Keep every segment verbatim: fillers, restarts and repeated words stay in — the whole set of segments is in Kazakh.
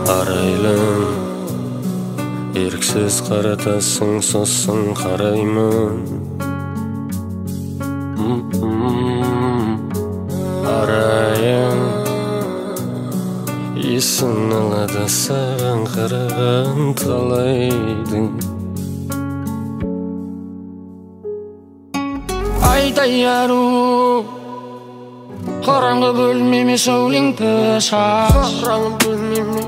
Арайлым, еріксіз қаратасың, сосын қараймын. Арайым, есін алады саған қараған талайдың. Айдай ару, қараңғы бөлмеме сәулең пышақ. Қараңғы бөлмеме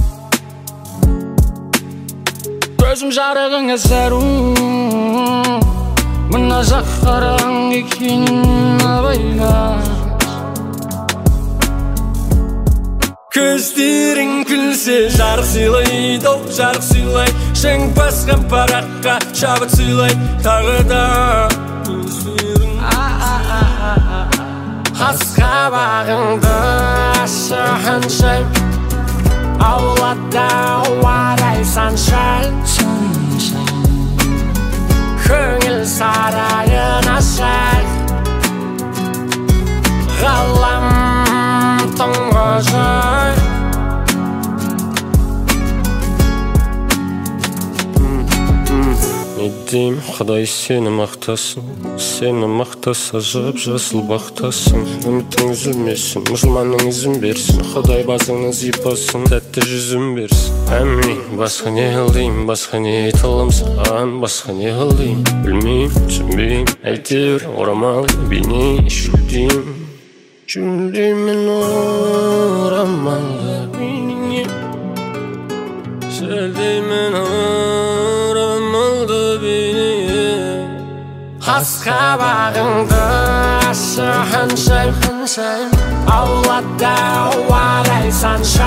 көзім жарығыңа зәру, мына жақ қараң екенін абайла. Көздерің күлсе жарық сыйлайды, жарық сыйлайды. Шаң басқан параққа шабыт сыйлайды. Тағы да көздерің қас қабағыңды ашығанша, аулада ауадай саншай, көңіл сарайын ашай. Ғалам тұңғыжай, Недейм, Құдай сені мақтасын, сені мақтаса жып жасыл бақтасын. Үмітің үзілмесін, мұсылманның ізін берсін, Құдай басыңны зипасын, тәтті жүзін берсін. Әмін, басқа не қылдейм, басқа не айталым саған, басқа не қылдейм, білмейм, түсінбейм. Әйтеуір орамал бейне шүлдейм, шүлдеймін орамалға бейне, шүлдеймін орамалға бейне. Қас қабағыңды ашығанша, аулада ауадай санша,